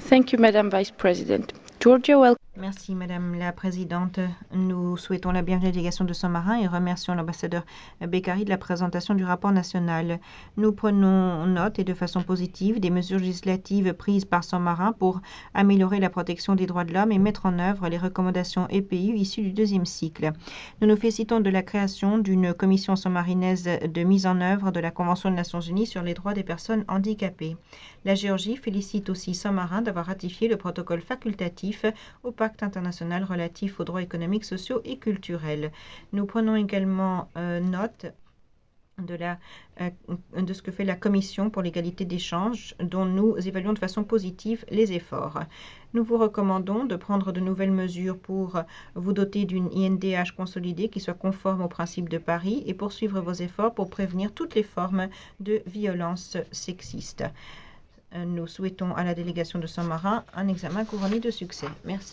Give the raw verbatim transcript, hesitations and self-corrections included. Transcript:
Thank you, Madam Vice President. Georgia, welcome. Merci Madame la Présidente. Nous souhaitons la bienvenue à la délégation de Saint-Marin et remercions l'ambassadeur Beccari de la présentation du rapport national. Nous prenons note et de façon positive des mesures législatives prises par Saint-Marin pour améliorer la protection des droits de l'homme et mettre en œuvre les recommandations E P U issues du deuxième cycle. Nous nous félicitons de la création d'une commission saint-marinaise de mise en œuvre de la Convention des Nations Unies sur les droits des personnes handicapées. La Géorgie félicite aussi Saint-Marin d'avoir ratifié le protocole facultatif au pacte international relatif aux droits économiques, sociaux et culturels. Nous prenons également euh, note de, la, euh, de ce que fait la Commission pour l'égalité d'échange, dont nous évaluons de façon positive les efforts. Nous vous recommandons de prendre de nouvelles mesures pour vous doter d'une I N D H consolidée qui soit conforme aux principes de Paris et poursuivre vos efforts pour prévenir toutes les formes de violence sexiste. Nous souhaitons à la délégation de Saint-Marin un examen couronné de succès. Merci.